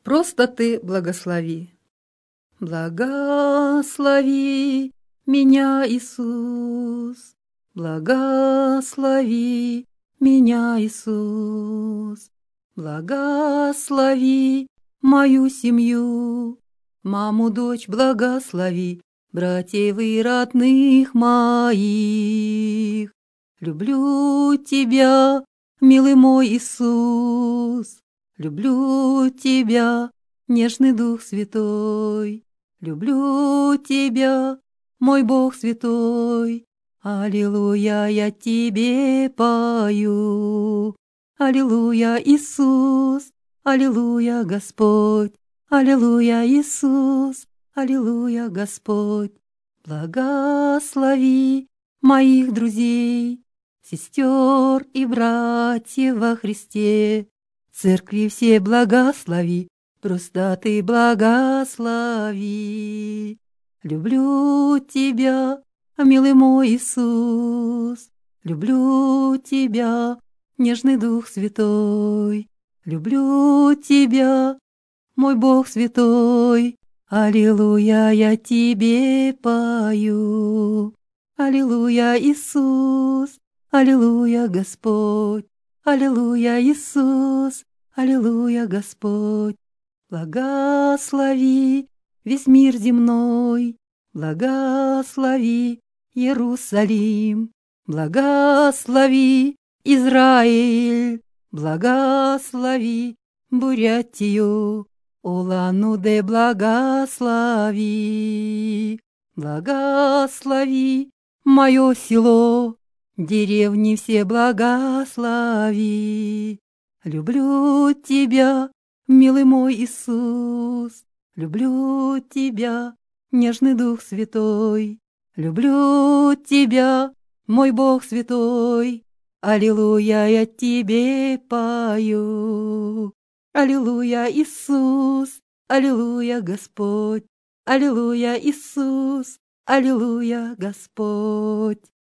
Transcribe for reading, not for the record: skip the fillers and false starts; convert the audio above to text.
Просто ты благослови. Благослови меня, Иисус, благослови меня, Иисус, благослови мою семью, маму, дочь, благослови, братьев и родных моих. Люблю тебя, милый мой Иисус, люблю тебя, нежный Дух Святой, люблю тебя, мой Бог святой. Аллилуйя, я тебе пою. Аллилуйя, Иисус, аллилуйя, Господь, аллилуйя, Иисус, аллилуйя, Господь. Благослови моих друзей, сестер и братьев во Христе, церкви все благослови, просто ты благослови. Люблю тебя, милый мой Иисус, люблю тебя, нежный Дух Святой, люблю тебя, мой Бог святой. Аллилуйя, я тебе пою. Аллилуйя, Иисус, аллилуйя, Господь, аллилуйя, Иисус, аллилуйя, Господь. Благослови весь мир земной, благослови Иерусалим, благослови Израиль, благослови Бурятию, Улан-Удэ благослови, благослови мое село, деревни все благослови. Люблю тебя, милый мой Иисус, люблю тебя, нежный Дух Святой, люблю тебя, мой Бог святой. Аллилуйя, я тебе пою. Аллилуйя, Иисус, аллилуйя, Господь, аллилуйя, Иисус, аллилуйя, Господь.